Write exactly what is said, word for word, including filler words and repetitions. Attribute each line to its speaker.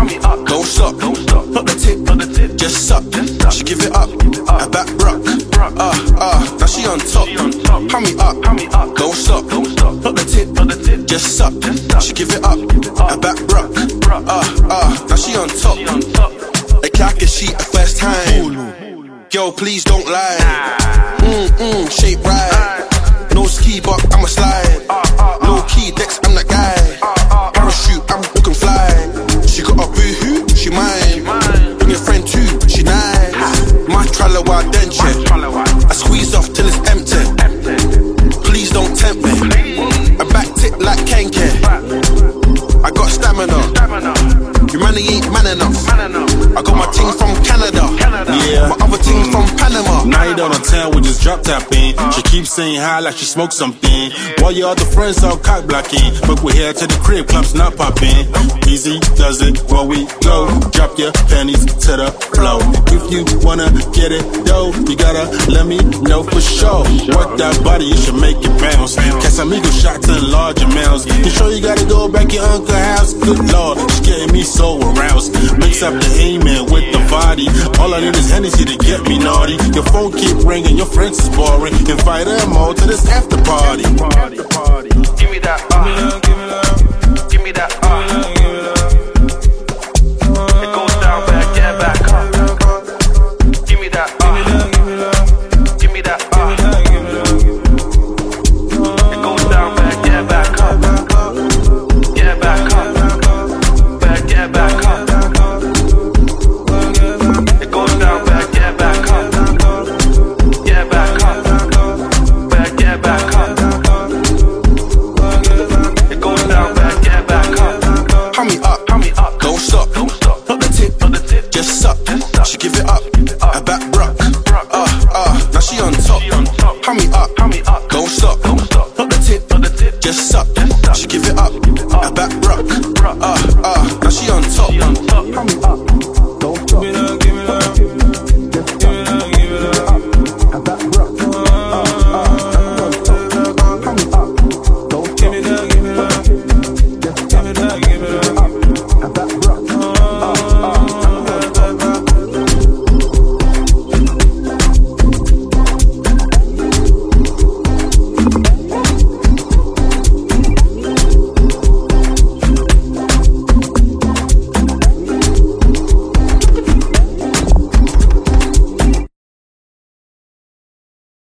Speaker 1: Don't stop, not the tip, just suck. She give it up, I back rock. Ah, ah, now she on top. Hand me up, don't stop, not the tip, just suck. She give it up, I back rock. Ah, ah, now she on top. Like I can she a first time. Girl, please don't lie. Mmm, mmm, shape right. No ski, but I'ma slide. Low key, Dex, I'm that guy. Parachute, I'm looking fly. She got a boohoo, she mine. Bring your friend too, she nice. My trailer while denture. I squeeze off till it's empty. Please don't tempt me. I back tip like Kenke. I got stamina. Your money ain't man enough. I got my ting from Canada.
Speaker 2: Yeah.
Speaker 1: My other ting from Panama.
Speaker 2: Night on a town, we just drop top in. She keeps saying hi like she smoked something. While your other friends all cock blocking. But we're here to the crib, clubs not popping. Easy does it when we go. Drop your panties to the floor. If you wanna get it though, you gotta let me know for sure. Work that body, you should make it bounce. Casamigo shots in large amounts. You sure you gotta go back your uncle's house? Good lord, she's getting me so aroused. Mix up the amen with the body. All I need is Hennessy to get me naughty. Your phone keep ringing, your friends is boring. Invite them all to this after party.
Speaker 1: Give me that. Uh.